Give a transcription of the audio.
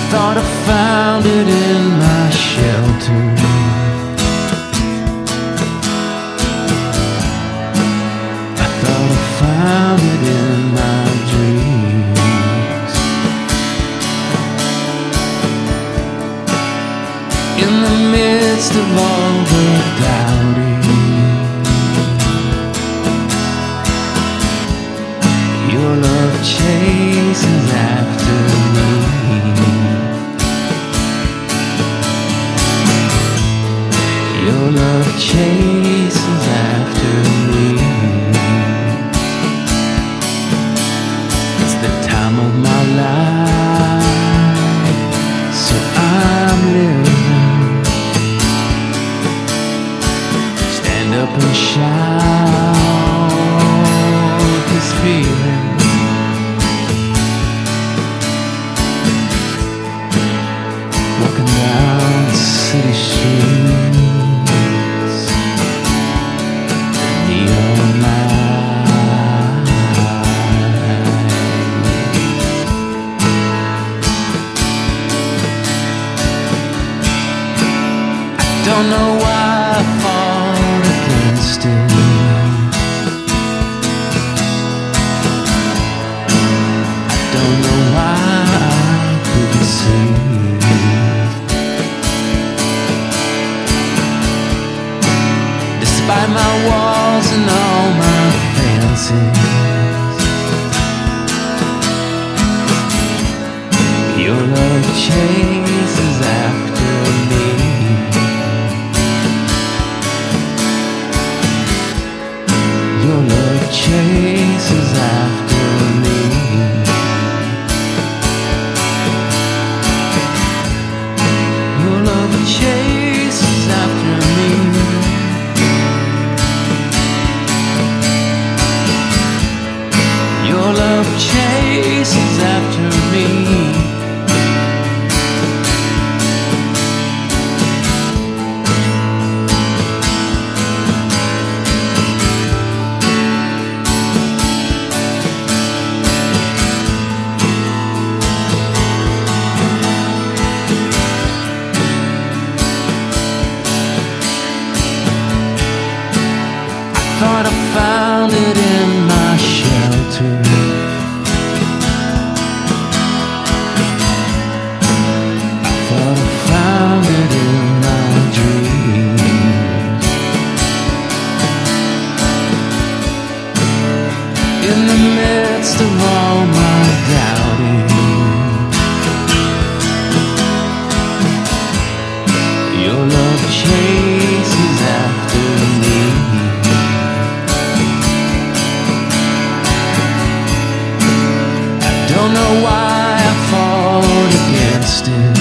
thought I found it in my shelter. I thought I found it in my dreams. In the midst of all the doubting, your love chases after me. Your love chases after me. It's the time of my life, so I'm living. Stand up and shout this feeling. Walking down the city streets, neon lights. I don't know why I fought against it. I don't know why I couldn't see. Despite my walls and all my fancies, your love chases after me. Your love chases after me. Your love chases after me. Your love chases after me. I thought I found it in my shelter. I thought I found it in my dreams. In the midst of all my doubting, your love chases after me. Don't know why I fought against it.